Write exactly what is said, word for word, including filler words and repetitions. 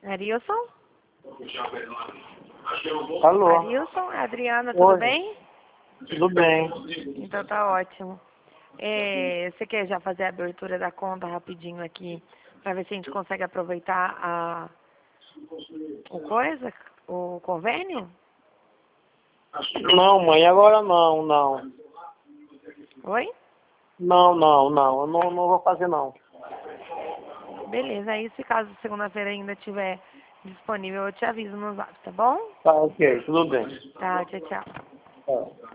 Arilson? Alô? Arilson? Adriana, tudo Oi. bem? Tudo bem. Então tá ótimo. É, você quer já fazer a abertura da conta rapidinho aqui, para ver se a gente consegue aproveitar a, o coisa, o convênio? Não, mãe, agora não, não. Oi? Não, não, não. Eu não, não vou fazer, não. Beleza, aí se caso segunda-feira ainda estiver disponível, eu te aviso no zap, tá bom? Tá, ok. Tudo bem. Tá, tchau, tchau. Tá.